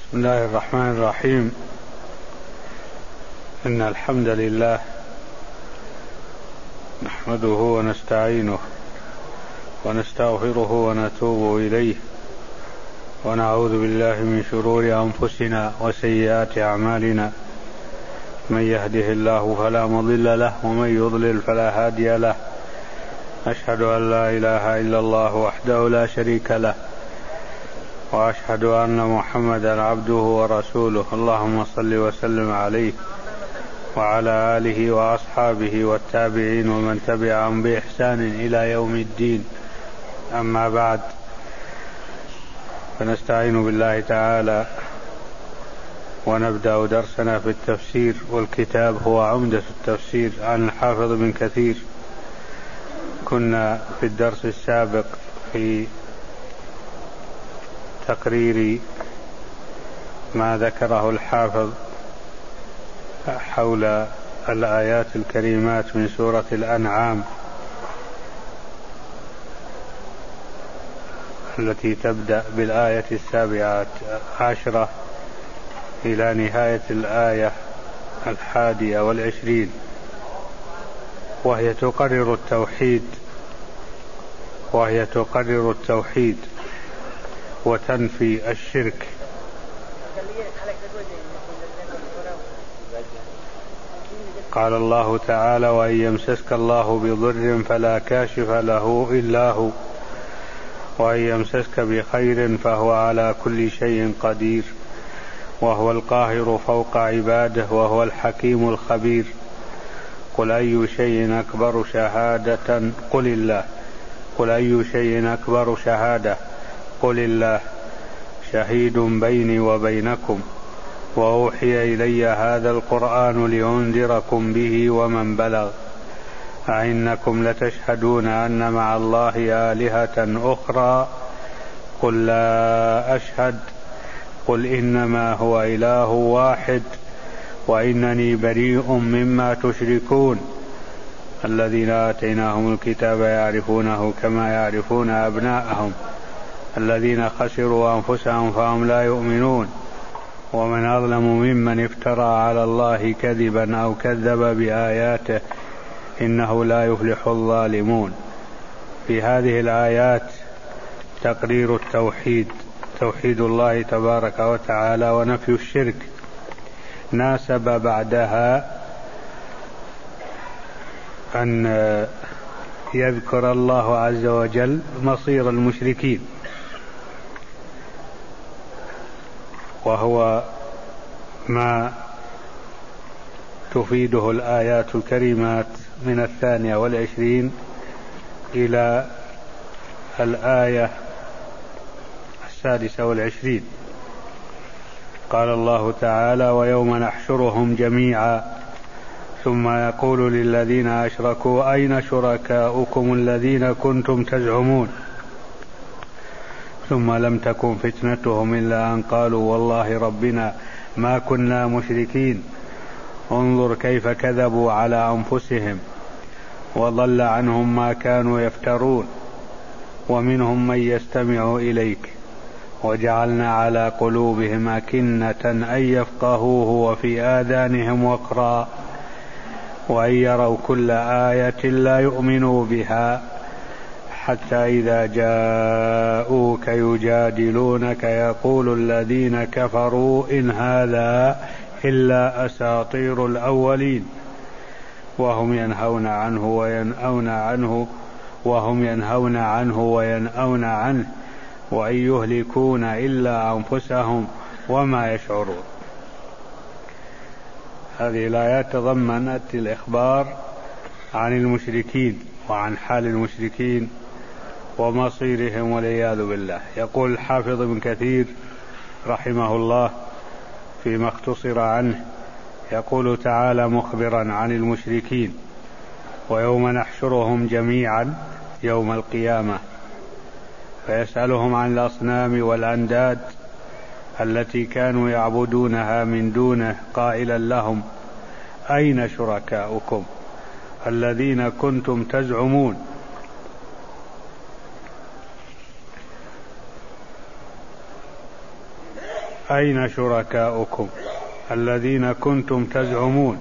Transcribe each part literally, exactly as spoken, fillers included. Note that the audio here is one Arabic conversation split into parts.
بسم الله الرحمن الرحيم. إن الحمد لله نحمده ونستعينه ونستغفره ونتوب إليه ونعوذ بالله من شرور أنفسنا وسيئات أعمالنا، من يهده الله فلا مضل له ومن يضلل فلا هادي له. أشهد أن لا إله إلا الله وحده لا شريك له، وأشهد أن محمدا عبده ورسوله. اللهم صل وسلم عليه وعلى آله وأصحابه والتابعين ومن تبعهم بإحسان إلى يوم الدين. أما بعد، فنستعين بالله تعالى ونبدأ درسنا في التفسير، والكتاب هو عمدة التفسير عن الحافظ ابن كثير. كنا في الدرس السابق في تقرير ما ذكره الحافظ حول الآيات الكريمات من سورة الأنعام التي تبدأ بالآية السابعة عشرة إلى نهاية الآية الحادية والعشرين، وهي تقرر التوحيد وهي تقرر التوحيد وتنفي الشرك. قال الله تعالى: وإن يمسسك الله بضر فلا كاشف له إلا هو، وإن يمسسك بخير فهو على كل شيء قدير، وهو القاهر فوق عباده، وهو الحكيم الخبير. قل أي شيء أكبر شهادة قل الله قل أي شيء أكبر شهادة قل الله شهيد بيني وبينكم، وأوحي إلي هذا القرآن لأنذركم به ومن بلغ، أئنكم لتشهدون أن مع الله آلهة أخرى قل لا أشهد قل إنما هو إله واحد وإنني بريء مما تشركون. الذين آتيناهم الكتاب يعرفونه كما يعرفون أبناءهم، الذين خسروا أنفسهم فهم لا يؤمنون. ومن أظلم ممن افترى على الله كذبا أو كذب بآياته إنه لا يفلح الظالمون. في هذه الآيات تقرير التوحيد، توحيد الله تبارك وتعالى، ونفي الشرك. ناسب بعدها أن يذكر الله عز وجل مصير المشركين، وهو ما تفيده الآيات الكريمات من الثانية والعشرين إلى الآية السادسة والعشرين. قال الله تعالى: ويوم نحشرهم جميعا ثم يقول للذين أشركوا أين شركاؤكم الذين كنتم تزعمون ثم لم تكن فتنتهم إلا أن قالوا والله ربنا ما كنا مشركين. انظر كيف كذبوا على أنفسهم وضل عنهم ما كانوا يفترون. ومنهم من يستمع إليك وجعلنا على قلوبهم أكنة أن يفقهوه وفي آذانهم وقرا وأن يروا كل آية لا يؤمنوا بها حتى إذا جاءوك يجادلونك يقول الذين كفروا إن هذا إلا أساطير الأولين وهم ينهون عنه وينأون عنه وهم ينهون عنه وينأون عنه وإن يهلكون إلا أنفسهم وما يشعرون. هذه الآيات تضمنت الإخبار عن المشركين وعن حال المشركين ومصيرهم والعياذ بالله. يقول الحافظ ابن كثير رحمه الله فيما اختصر عنه، يقول تعالى مخبرا عن المشركين: ويوم نحشرهم جميعا يوم القيامة فيسألهم عن الأصنام والأنداد التي كانوا يعبدونها من دونه قائلا لهم أين شركاؤكم الذين كنتم تزعمون. أين شركاؤكم الذين كنتم تزعمون.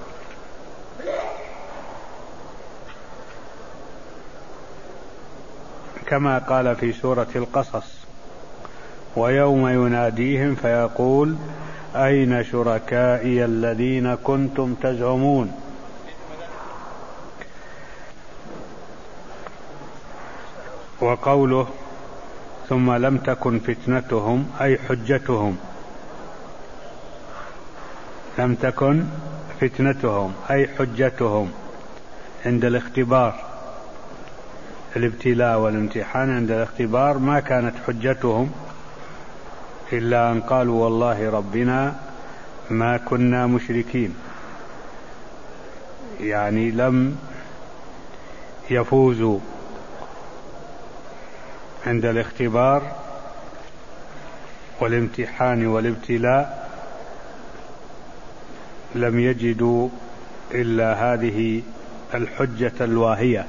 كما قال في سورة القصص: ويوم يناديهم فيقول أين شركائي الذين كنتم تزعمون. وقوله ثم لم تكن فتنتهم أي حجتهم، لم تكن فتنتهم أي حجتهم عند الاختبار، الابتلاء والامتحان عند الاختبار ما كانت حجتهم إلا أن قالوا والله ربنا ما كنا مشركين، يعني لم يفوزوا عند الاختبار والامتحان والابتلاء، لم يجدوا إلا هذه الحجة الواهية.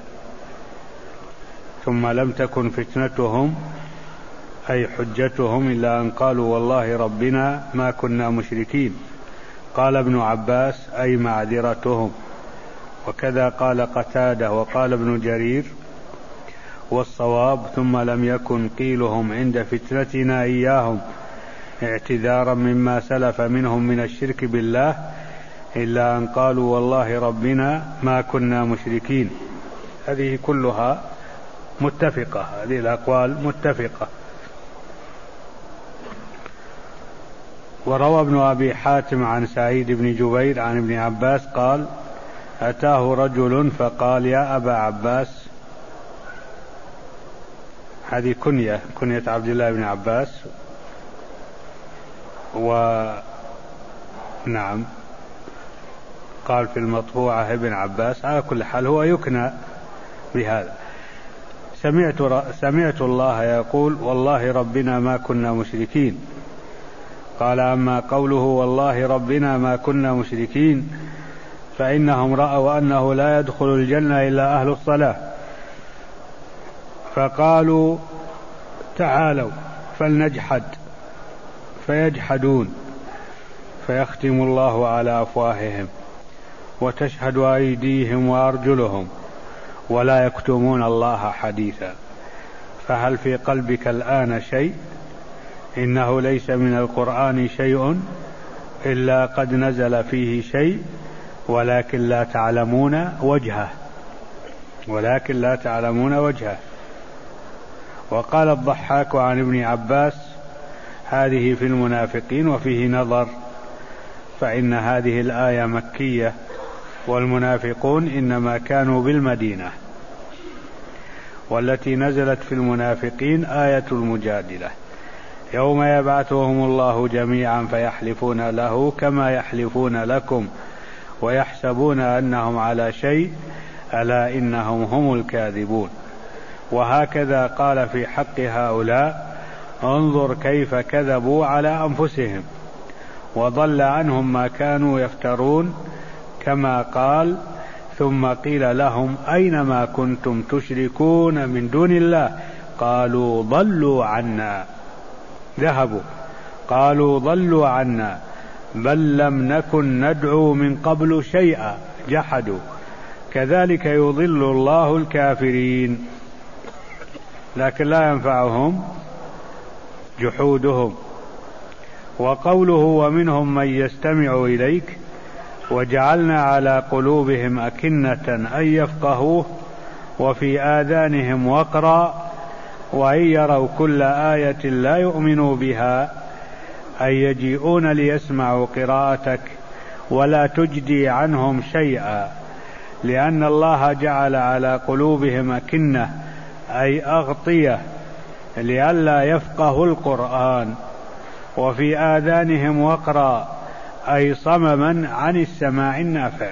ثم لم تكن فتنتهم أي حجتهم إلا أن قالوا والله ربنا ما كنا مشركين. قال ابن عباس أي معذرتهم، وكذا قال قتادة وقال ابن جرير. والصواب ثم لم يكن قيلهم عند فتنتنا إياهم اعتذارا مما سلف منهم من الشرك بالله إلا أن قالوا والله ربنا ما كنا مشركين. هذه كلها متفقة، هذه الأقوال متفقة. وروى ابن أبي حاتم عن سعيد بن جبير عن ابن عباس قال: أتاه رجل فقال: يا أبا عباس. هذه كنية كنية عبد الله بن عباس. ونعم قال في المطبوعة ابن عباس، على كل حال هو يكنى بهذا. سمعت, سمعت الله يقول والله ربنا ما كنا مشركين. قال: أما قوله والله ربنا ما كنا مشركين فإنهم رأوا أنه لا يدخل الجنة إلا أهل الصلاة، فقالوا تعالوا فلنجحد، فيجحدون فيختم الله على أفواههم وتشهد أيديهم وأرجلهم ولا يكتمون الله حديثا. فهل في قلبك الآن شيء؟ إنه ليس من القرآن شيء إلا قد نزل فيه شيء ولكن لا تعلمون وجهه ولكن لا تعلمون وجهه. وقال الضحاك عن ابن عباس: هذه في المنافقين وفيه نظر، فإن هذه الآية مكية والمنافقون إنما كانوا بالمدينة، والتي نزلت في المنافقين آية المجادلة: يوم يبعثهم الله جميعا فيحلفون له كما يحلفون لكم ويحسبون أنهم على شيء ألا إنهم هم الكاذبون. وهكذا قال في حق هؤلاء: انظر كيف كذبوا على أنفسهم وضل عنهم ما كانوا يفترون. كما قال: ثم قيل لهم أين ما كنتم تشركون من دون الله قالوا ضلوا عنا، ذهبوا قالوا ضلوا عنا بل لم نكن ندعو من قبل شيئا جحدوا كذلك يضل الله الكافرين. لكن لا ينفعهم جحودهم. وقوله: ومنهم من يستمع إليك وجعلنا على قلوبهم أكنة أن يفقهوه وفي آذانهم وقرا وإن يروا كل آية لا يؤمنوا بها، أي يجيئون ليسمعوا قراءتك ولا تجدي عنهم شيئا، لأن الله جعل على قلوبهم أكنة أي أغطية لئلا يفقهوا القرآن، وفي آذانهم وقرا أي صمما عن السماع النافع.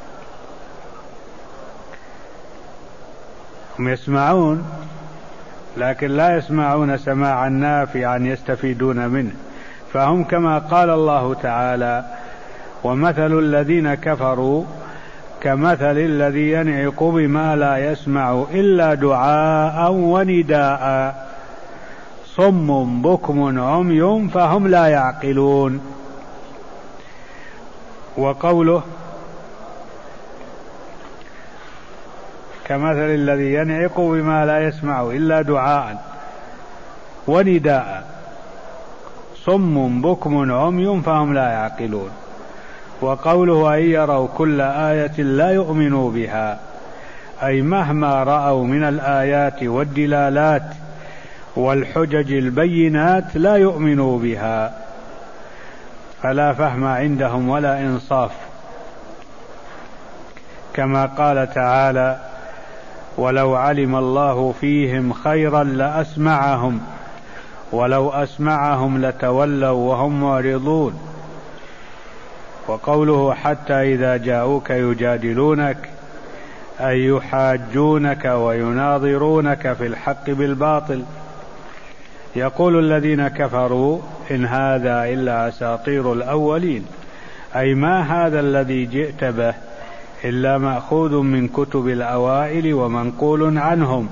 هم يسمعون لكن لا يسمعون سماعا نافعا يستفيدون منه، فهم كما قال الله تعالى: ومثل الذين كفروا كمثل الذي ينعق بما لا يسمع إلا دعاء ونداء صم بكم عمي فهم لا يعقلون. وقوله كمثل الذي ينعق بما لا يسمع إلا دعاء ونداء، صم بكم عمي فهم لا يعقلون. وقوله أن يروا كل آية لا يؤمنوا بها، أي مهما رأوا من الآيات والدلالات والحجج البينات لا يؤمنوا بها، فلا فهم عندهم ولا إنصاف. كما قال تعالى ولو علم الله فيهم خيرا لأسمعهم ولو أسمعهم لتولوا وهم معرضون. وقوله حتى إذا جاءوك يجادلونك أي يحاجونك ويناظرونك في الحق بالباطل، يقول الذين كفروا إن هذا إلا أساطير الأولين، أي ما هذا الذي جئت به إلا مأخوذ من كتب الأوائل ومنقول عنهم.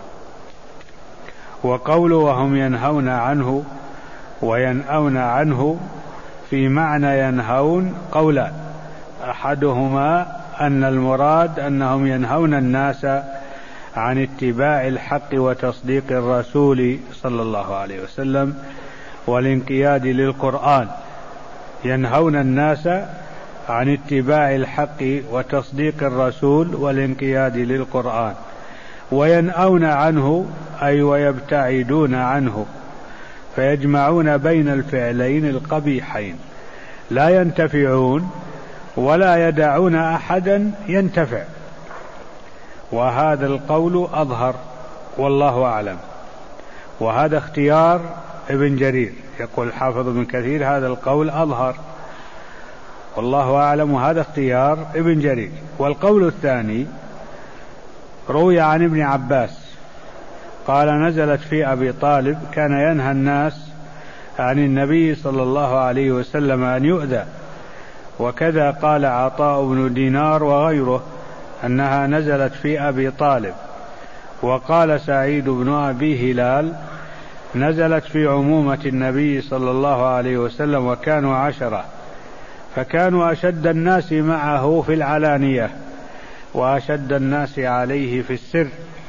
وقوله وهم ينهون عنه وينأون عنه في معنى ينهون قولا، أحدهما أن المراد أنهم ينهون الناس عن اتباع الحق وتصديق الرسول صلى الله عليه وسلم والانقياد للقرآن، ينهون الناس عن اتباع الحق وتصديق الرسول والانقياد للقرآن. وينأون عنه أي ويبتعدون عنه، فيجمعون بين الفعلين القبيحين، لا ينتفعون ولا يدعون أحدا ينتفع. وهذا القول أظهر والله أعلم، وهذا اختيار ابن جرير، يقول حافظ ابن كثير هذا القول أظهر والله أعلم، وهذا اختيار ابن جرير. والقول الثاني روي عن ابن عباس قال نزلت في أبي طالب كان ينهى الناس عن النبي صلى الله عليه وسلم أن يؤذى. وكذا قال عطاء بن دينار وغيره أنها نزلت في أبي طالب. وقال سعيد بن أبي هلال نزلت في عمومة النبي صلى الله عليه وسلم وكانوا عشرة، فكانوا أشد الناس معه في العلانية وأشد الناس عليه في السر.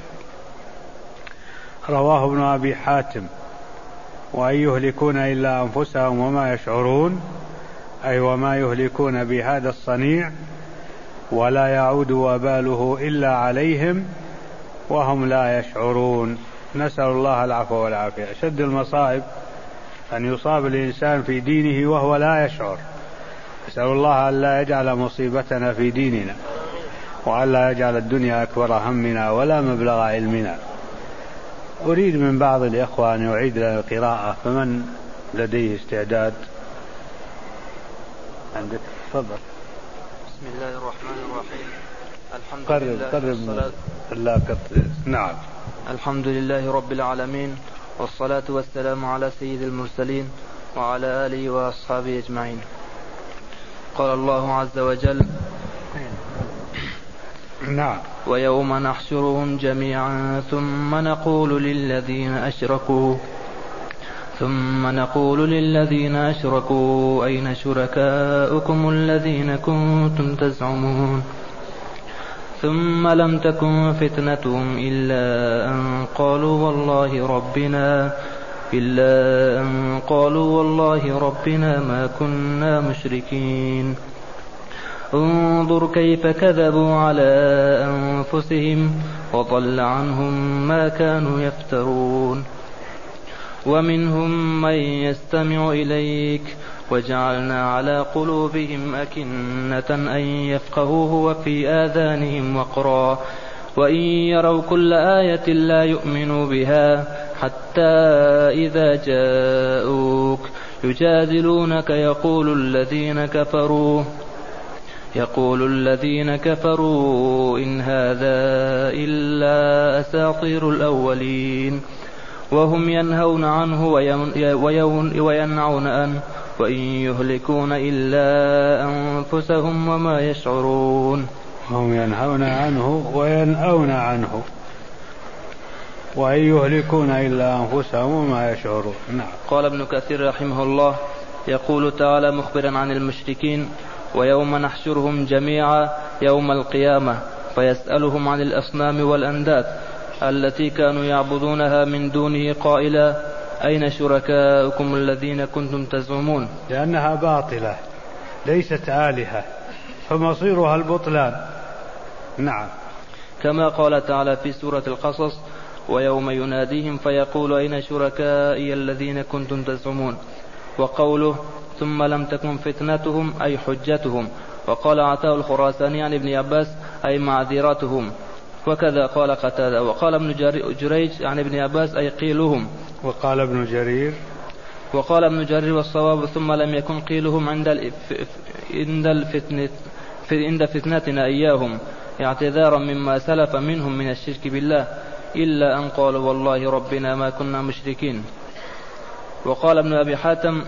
رواه ابن أبي حاتم. وأن يهلكون إلا أنفسهم وما يشعرون، أي وما يهلكون بهذا الصنيع ولا يعود وباله إلا عليهم وهم لا يشعرون. نسأل الله العفو والعافية. أشد المصائب أن يصاب الإنسان في دينه وهو لا يشعر. نسأل الله أن لا يجعل مصيبتنا في ديننا، وأن لا يجعل الدنيا أكبر همنا ولا مبلغ علمنا. أريد من بعض الإخوة أن يعيد لنا القراءة، فمن لديه استعداد؟ عندك؟ تفضل. بسم الله الرحمن الرحيم. الحمد قرب لله قرب لا قط... نعم. الحمد لله رب العالمين، والصلاة والسلام على سيد المرسلين وعلى آله وأصحابه أجمعين. قال الله عز وجل: نعم. ويوم نحشرهم جميعا ثم نقول للذين أشركوا ثم نقول للذين أشركوا أين شركاؤكم الذين كنتم تزعمون ثم لم تكن فتنتهم إلا أن قالوا والله ربنا إلا أن قالوا والله ربنا ما كنا مشركين. انظر كيف كذبوا على أنفسهم وضل عنهم ما كانوا يفترون. ومنهم من يستمع إليك وجعلنا على قلوبهم أكنة أن يفقهوه وفي آذانهم وقرا وإن يروا كل آية لا يؤمنوا بها حتى إذا جاءوك يجادلونك يقول الذين كفروا يقول الذين كفروا إن هذا إلا أساطير الأولين وهم ينهون عنه وينعون عنه وإن يهلكون إلا أنفسهم وما يشعرون. هم ينهون عنه وينأون عنه. وإن يهلكون إلا أنفسهم وما يشعرون. نعم. قال ابن كثير رحمه الله: يقول تعالى مخبرا عن المشركين: ويوم نحشرهم جميعا يوم القيامة فيسألهم عن الأصنام والأنداد التي كانوا يعبدونها من دونه قائلا: أين شركاؤكم الذين كنتم تزعمون؟ لأنها باطلة ليست آلهة فمصيرها البطلان. نعم. كما قال تعالى في سورة القصص: ويوم يناديهم فيقول: أين شركائي الذين كنتم تزعمون؟ وقوله: ثم لم تكن فتنتهم أي حجتهم. وقال عطاء الخراساني عن ابن عباس: أي معذرتهم. وكذا قال قتادة. وقال ابن جريج عن ابن عباس: أي قيلهم. وقال ابن جرير وقال ابن جرير والصواب: ثم لم يكن قيلهم عند عند الفتنة عند فتنتنا إياهم اعتذارا مما سلف منهم من الشرك بالله، إلا أن قالوا والله ربنا ما كنا مشركين. وقال ابن أبي حاتم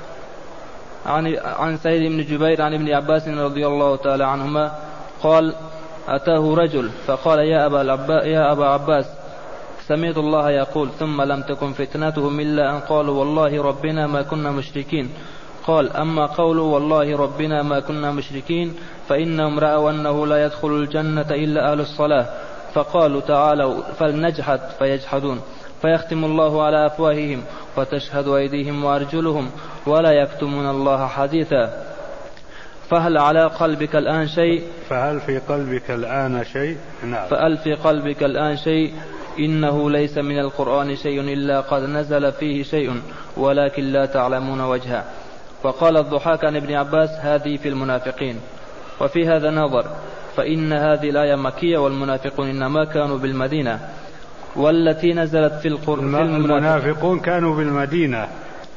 عن عن سعيد بن جبير عن ابن عباس رضي الله تعالى عنهما قال: أتاه رجل فقال: يا أبا, يا أبا عباس، سمعت الله يقول: ثم لم تكن فتنتهم إلا أن قالوا والله ربنا ما كنا مشركين. قال: أما قولوا والله ربنا ما كنا مشركين فإنهم رأوا أنه لا يدخل الجنة إلا أهل الصلاة، فقالوا تعالوا فلنجحد فيجحدون، فيختم الله على أفواههم وتشهد أيديهم وأرجلهم ولا يكتمون الله حديثا. فهل على قلبك الآن شيء فهل في قلبك الآن شيء نعم. فهل في قلبك الآن شيء إنه ليس من القرآن شيء إلا قد نزل فيه شيء ولكن لا تعلمون وجهه. وقال الضحاك عن ابن عباس: هذه في المنافقين. وفي هذا نظر، فإن هذه الآية مكية والمنافقون إنما كانوا بالمدينة، والتي نزلت في القرآن المنافقون كانوا بالمدينة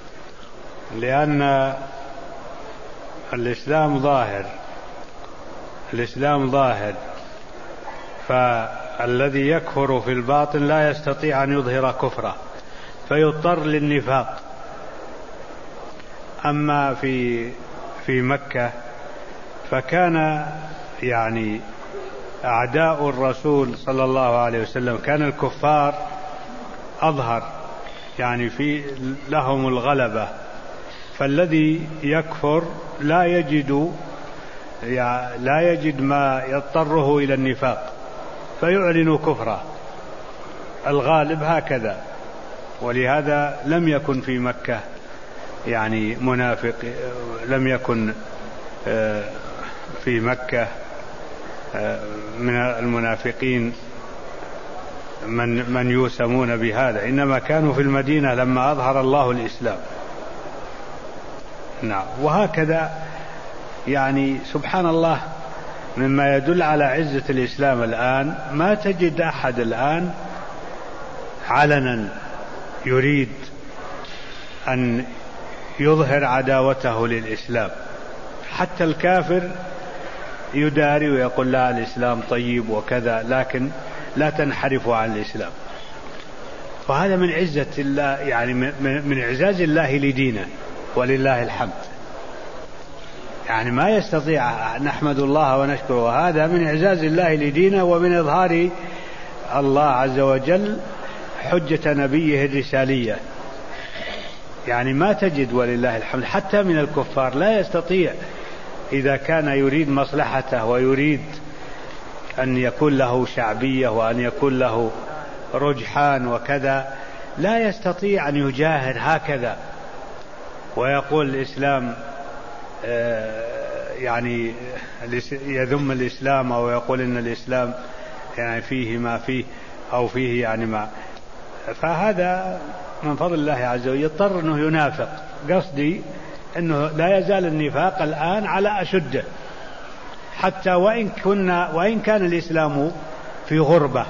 لأن الإسلام ظاهر الإسلام ظاهر فالذي يكفر في الباطن لا يستطيع أن يظهر كفره فيضطر للنفاق. أما في في مكة فكان يعني أعداء الرسول صلى الله عليه وسلم كان الكفار أظهر، يعني في لهم الغلبة، فالذي يكفر لا يجد يعني لا يجد ما يضطره إلى النفاق فيعلن كفره، الغالب هكذا. ولهذا لم يكن في مكة يعني منافق، لم يكن في مكة من المنافقين من من يوسمون بهذا، إنما كانوا في المدينة لما أظهر الله الإسلام. نعم. وهكذا يعني سبحان الله، مما يدل على عزة الإسلام الآن ما تجد أحد الآن علنا يريد أن يظهر عداوته للإسلام، حتى الكافر يداري ويقول لا الإسلام طيب وكذا، لكن لا تنحرف عن الإسلام. وهذا من عزة الله، يعني من إعزاز الله لدينه ولله الحمد. يعني ما يستطيع نحمد الله ونشكره، وهذا من إعزاز الله لدينه ومن إظهار الله عز وجل حجة نبيه الرسالية. يعني ما تجد ولله الحمد حتى من الكفار لا يستطيع، إذا كان يريد مصلحته ويريد أن يكون له شعبية وأن يكون له رجحان وكذا، لا يستطيع أن يجاهر هكذا ويقول الإسلام يعني يذم الإسلام أو يقول إن الإسلام يعني فيه ما فيه أو فيه يعني ما. فهذا من فضل الله عز وجل، يضطر أنه ينافق. قصدي أنه لا يزال النفاق الآن على أشده، حتى وإن كنا وإن كان الإسلام في غربة،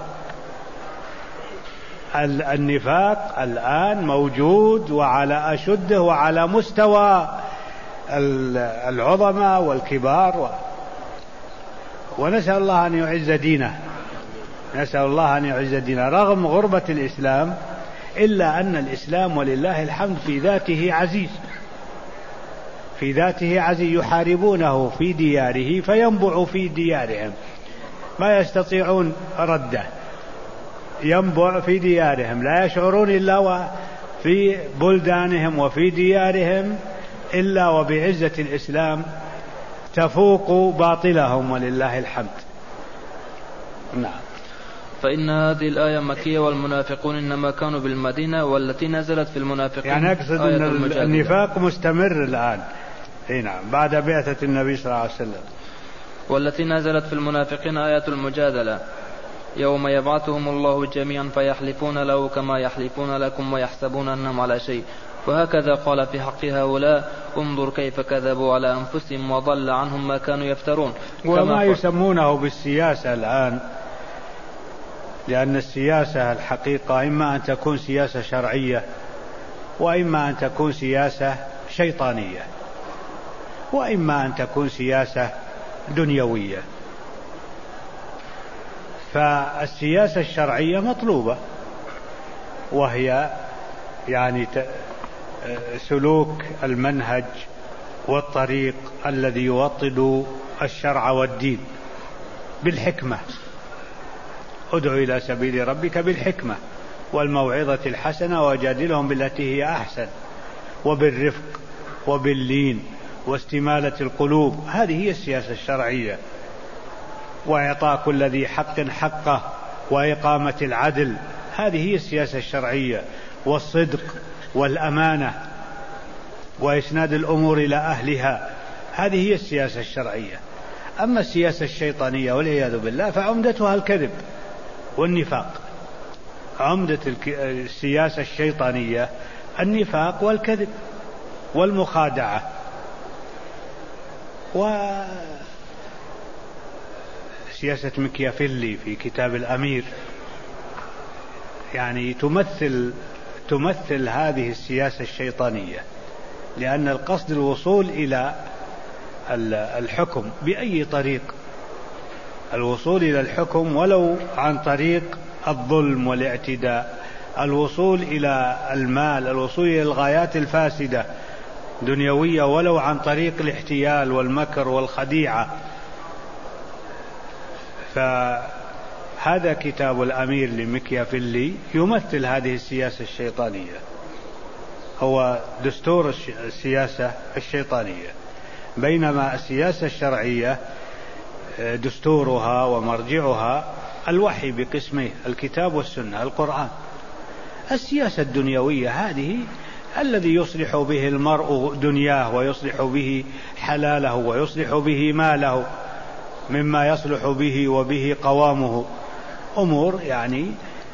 النفاق الآن موجود وعلى أشده وعلى مستوى العظماء والكبار و... ونسأل الله أن يعز دينه، نسأل الله أن يعز دينه رغم غربة الإسلام، إلا أن الإسلام ولله الحمد في ذاته عزيز، في ذاته عزيز، يحاربونه في دياره فينبع في ديارهم، ما يستطيعون رده. ينبع في ديارهم، لا يشعرون إلا في بلدانهم وفي ديارهم إلا وبعزة الإسلام تفوق باطلهم ولله الحمد. نعم. فإن هذه الآية مكية والمنافقون إنما كانوا بالمدينة، والتي نزلت في المنافقين يعني أقصد أن النفاق مستمر الآن. نعم، بعد بعثة النبي صلى الله عليه وسلم. والتي نزلت في المنافقين آية المجادلة، يوم يبعثهم الله جميعا فيحلفون له كما يحلفون لكم ويحسبون أنهم على شيء، وهكذا قال في حق هؤلاء انظر كيف كذبوا على أنفسهم وضل عنهم ما كانوا يفترون. وما يسمونه بالسياسة الآن، لأن السياسة الحقيقة إما أن تكون سياسة شرعية وإما أن تكون سياسة شيطانية وإما أن تكون سياسة دنيوية. فالسياسة الشرعية مطلوبة، وهي يعني سلوك المنهج والطريق الذي يوطد الشرع والدين بالحكمة. ادع إلى سبيل ربك بالحكمة والموعظة الحسنة وجادلهم بالتي هي أحسن، وبالرفق وباللين واستمالة القلوب. هذه هي السياسة الشرعية، وإعطاء كل ذي حق حقه وإقامة العدل. هذه هي السياسة الشرعية، والصدق والأمانة وإسناد الأمور إلى أهلها. هذه هي السياسة الشرعية. أما السياسة الشيطانية والعياذ بالله فعمدتها الكذب والنفاق. عمدة السياسة الشيطانية النفاق والكذب والمخادعة. وسياسة مكيافيلي في كتاب الأمير يعني تمثل تمثل هذه السياسة الشيطانية، لأن القصد الوصول إلى الحكم بأي طريق، الوصول إلى الحكم ولو عن طريق الظلم والاعتداء، الوصول إلى المال، الوصول إلى الغايات الفاسدة دنيوية ولو عن طريق الاحتيال والمكر والخديعة. فهذا كتاب الأمير لمكيافيلي يمثل هذه السياسة الشيطانية، هو دستور السياسة الشيطانية. بينما السياسة الشرعية دستورها ومرجعها الوحي بقسمه، الكتاب والسنة، القرآن. السياسة الدنيوية هذه الذي يصلح به المرء دنياه ويصلح به حلاله ويصلح به ماله مما يصلح به وبه قوامه، أمور يعني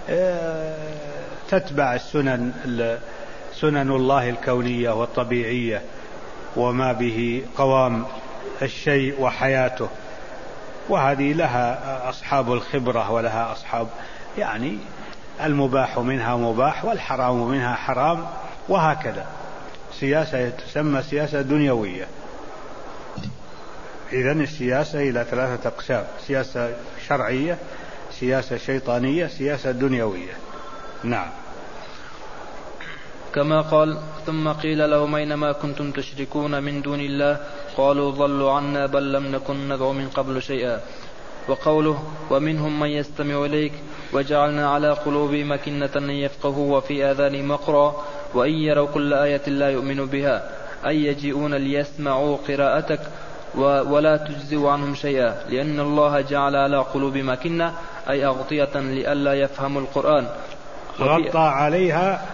تتبع السنن سنن الله الكونية والطبيعية وما به قوام الشيء وحياته. وهذه لها أصحاب الخبرة ولها أصحاب، يعني المباح منها مباح والحرام منها حرام، وهكذا. سياسة تسمى سياسة دنيوية. إذن السياسة إلى ثلاثة أقسام: سياسة شرعية، سياسة شيطانية، سياسة دنيوية. نعم. كما قال ثم قيل لهم أينما كنتم تشركون من دون الله قالوا ضلوا عنا بل لم نكن ندعو من قبل شيئا. وقوله ومنهم من يستمع إليك وجعلنا على قلوبهم أكنة أن يفقهوا وفي آذانهم وقرا وإن يروا كل آية لا يؤمنوا بها، أي يجيئون ليسمعوا قراءتك ولا تجزوا عنهم شيئا، لأن الله جعل على قلوبهم أكنة أي أغطية لئلا يفهموا القرآن. غطى عليها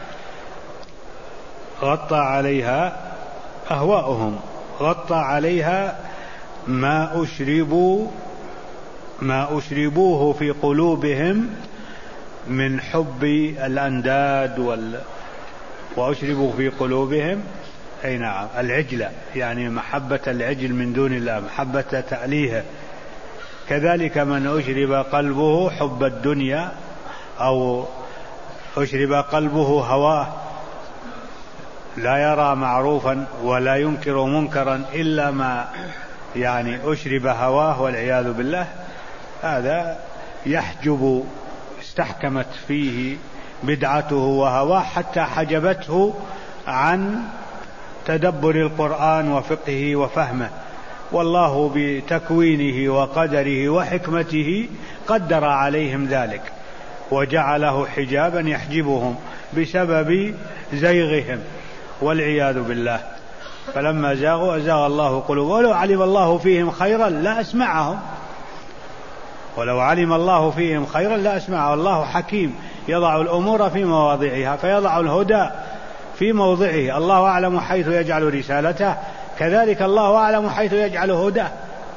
غطى عليها أهواؤهم، غطى عليها ما أشربوا ما أشربوه في قلوبهم من حب الأنداد وال... وأشربوا في قلوبهم أي نعم العجلة، يعني محبة العجل من دون الله، محبة تأليهه. كذلك من أشرب قلبه حب الدنيا أو أشرب قلبه هواه، لا يرى معروفا ولا ينكر منكرا إلا ما يعني أشرب هواه والعياذ بالله. هذا يحجب، استحكمت فيه بدعته وهواه حتى حجبته عن تدبر القرآن وفقهه وفهمه. والله بتكوينه وقدره وحكمته قدر عليهم ذلك، وجعله حجابا يحجبهم بسبب زيغهم والعياذ بالله. فلما زاغوا أزاغ الله قلوبهم، ولو علم الله فيهم خيرا لا أسمعهم، ولو علم الله فيهم خيرا لا أسمعهم. الله حكيم يضع الأمور في مواضعها، فيضع الهدى في موضعه. الله أعلم حيث يجعل رسالته، كذلك الله أعلم حيث يجعل هداه،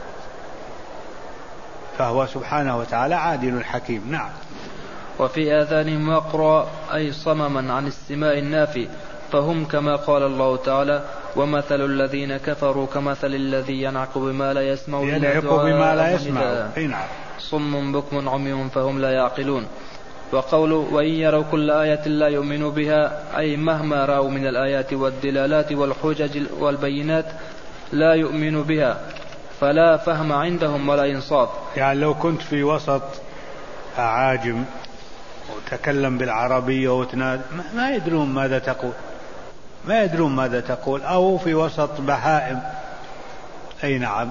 فهو سبحانه وتعالى عادل حكيم. نعم. وفي آذانهم وقرا أي صمما عن استماع النافي، فهم كما قال الله تعالى: ومثل الذين كفروا كمثل الذي ينعق بما لا يسمع ينعق بما لا يسمع صم بكم عمي فهم لا يعقلون. وقوله: وإن يروا كل آية لا يؤمنوا بها، أي مهما رأوا من الآيات والدلالات والحجج والبينات لا يؤمنوا بها، فلا فهم عندهم ولا إنصاف. يعني لو كنت في وسط أعاجم وتكلم بالعربية وتناد ما يدرون ماذا تقول، ما يدرون ماذا تقول، أو في وسط بهائم، أي نعم،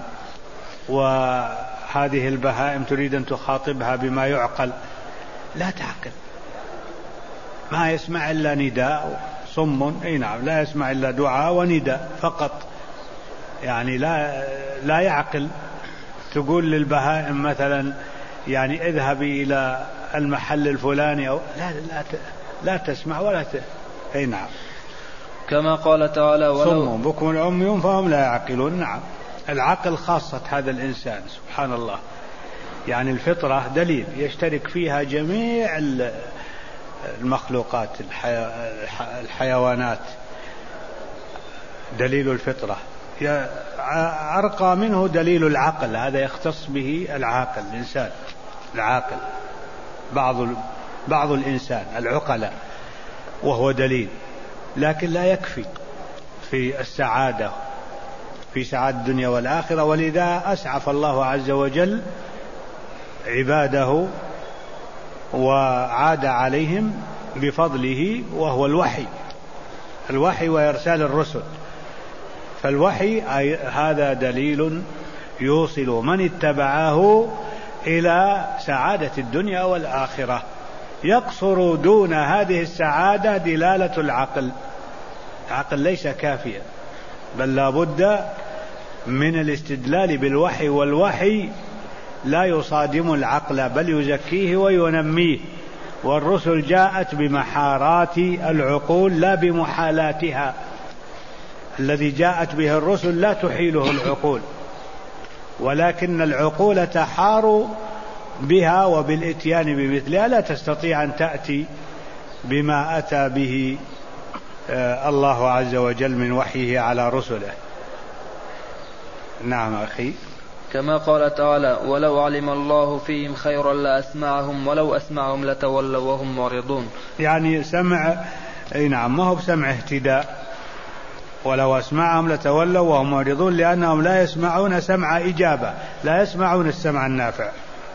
وهذه البهائم تريد أن تخاطبها بما يعقل، لا تعقل، ما يسمع إلا نداء، صم، أي نعم، لا يسمع إلا دعاء ونداء فقط، يعني لا لا يعقل. تقول للبهائم مثلا يعني اذهبي إلى المحل الفلاني أو لا لا لا تسمع ولا ت... أي نعم. كما قال تعالى: ولو صم بكم عمي فهم لا يعقلون. نعم، العقل خاصة هذا الإنسان، سبحان الله. يعني الفطرة دليل يشترك فيها جميع المخلوقات، الحيوانات، دليل الفطرة. أرقى منه دليل العقل، هذا يختص به العاقل، الإنسان العاقل، بعض بعض الإنسان العقلاء، وهو دليل، لكن لا يكفي في السعادة، في سعادة الدنيا والآخرة. ولذا أسعف الله عز وجل عباده وعاد عليهم بفضله، وهو الوحي، الوحي وإرسال الرسل. فالوحي هذا دليل يوصل من اتبعه إلى سعادة الدنيا والآخرة. يقصر دون هذه السعادة دلالة العقل، العقل ليس كافيا، بل لا بد من الاستدلال بالوحي، والوحي لا يصادم العقل بل يزكيه وينميه. والرسل جاءت بمحارات العقول لا بمحالاتها، الذي جاءت به الرسل لا تحيله العقول، ولكن العقول تحار بها وبالاتيان بمثلها، لا تستطيع أن تأتي بما أتى به الله عز وجل من وحيه على رسله. نعم أخي. كما قال تعالى: ولو علم الله فيهم خيرا لأسمعهم ولو أسمعهم لتولوا وهم معرضون. يعني سمع، أي نعم، ما هو بسمع اهتداء، ولو أسمعهم لتولوا وهم معرضون، لأنهم لا يسمعون سمع إجابة، لا يسمعون السمع النافع.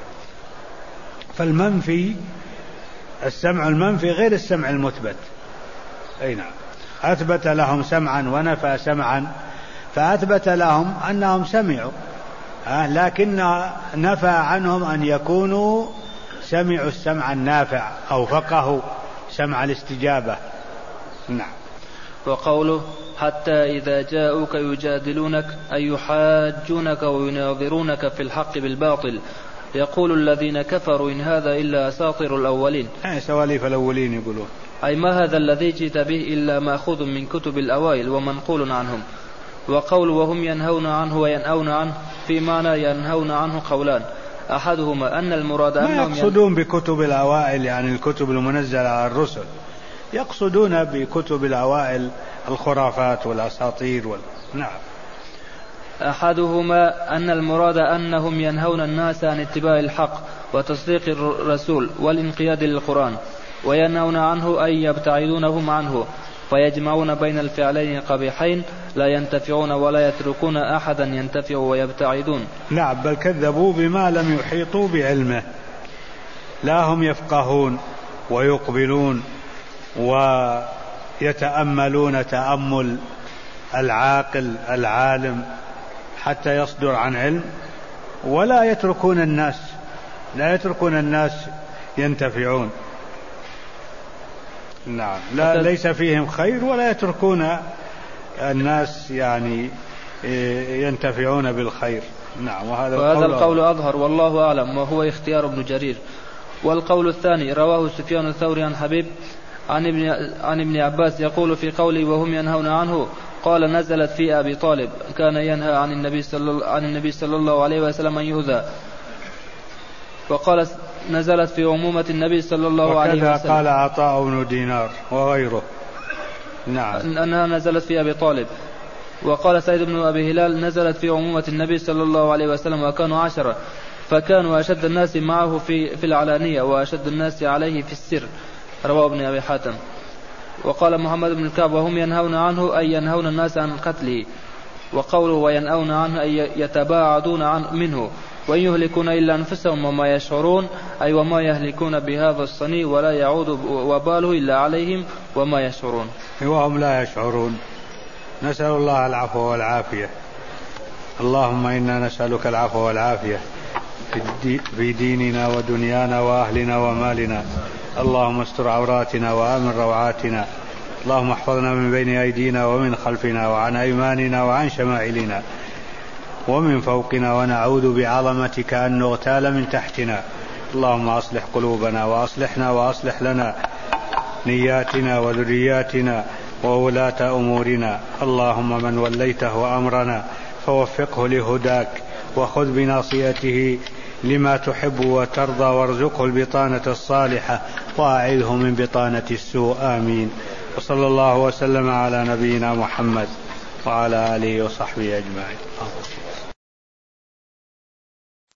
فالمنفي، السمع المنفي غير السمع المثبت. أي نعم، أثبت لهم سمعا ونفى سمعا، فأثبت لهم أنهم سمعوا، لكن نفى عنهم أن يكونوا سمعوا السمع النافع أو فقهوا سمع الاستجابة. نعم. وقوله: حتى إذا جاءوك يجادلونك أي يحاجونك ويناظرونك في الحق بالباطل، يقول الذين كفروا إن هذا إلا أساطير الأولين، أي سواليف الأولين يقولون، أي ما هذا الذي جئت به إلا مأخوذ من كتب الأوائل ومنقول عنهم. وقول وهم ينهون عنه وينأون عنه في معنى ينهون عنه قولان: أحدهما أن المراد أنهم ما يقصدون بكتب الأوائل يعني الكتب المنزلة على الرسل، يقصدون بكتب الأوائل الخرافات والأساطير وال... نعم. أحدهما أن المراد أنهم ينهون الناس عن اتباع الحق وتصديق الرسول والانقياد للقرآن، وينهون عنه أي يبتعدونهم عنه، فيجمعون بين الفعلين قبيحين لا ينتفعون ولا يتركون أحدا ينتفع ويبتعدون. نعم، بل كذبوا بما لم يحيطوا بعلمه، لا هم يفقهون ويقبلون ويتأملون تأمل العاقل العالم حتى يصدر عن علم، ولا يتركون الناس، لا يتركون الناس ينتفعون. نعم، لا ليس فيهم خير ولا يتركون الناس يعني ينتفعون بالخير. نعم، وهذا القول, القول أظهر والله أعلم، وهو اختيار ابن جرير. والقول الثاني رواه سفيان الثوري عن حبيب عن ابن, عن ابن عباس يقول في قوله وهم ينهون عنه، قال نزلت في أبي طالب كان ينهى عن النبي صلى, عن النبي صلى الله عليه وسلم أن يهذى. وقال نزلت في عمومة النبي صلى الله عليه وسلم. وكذا قال عطاء بن دينار وغيره. نعم، أنها نزلت في أبي طالب. وقال سيد بن أبي هلال نزلت في عمومة النبي صلى الله عليه وسلم وكانوا عشرة، فكانوا أشد الناس معه في, في العلانية وأشد الناس عليه في السر، رواه ابن أبي حاتم. وقال محمد بن الكعب وهم ينهون عنه أي ينهون الناس عن قتله، وقوله وينأون عنه أي يتباعدون عن منه، وإن يهلكون إلا أنفسهم وما يشعرون، أي وما يهلكون بهذا الصنيع ولا يعود وباله إلا عليهم وما يشعرون. وهم لا يشعرون. نسأل الله العفو والعافية. اللهم إنا نسألك العفو والعافية في ديننا ودنيانا وأهلنا ومالنا. اللهم استر عوراتنا وآمن روعاتنا. اللهم احفظنا من بين أيدينا ومن خلفنا وعن أيماننا وعن شمائلنا ومن فوقنا، ونعوذ بعظمتك أن نغتال من تحتنا. اللهم أصلح قلوبنا وأصلحنا وأصلح لنا نياتنا وذرياتنا وولاة أمورنا. اللهم من وليته أمرنا فوفقه لهداك، وخذ بناصيته لما تحب وترضى، وارزقه البطانة الصالحة وأعذه من بطانة السوء. آمين. وصلى الله وسلم على نبينا محمد وعلى آله وصحبه أجمعين.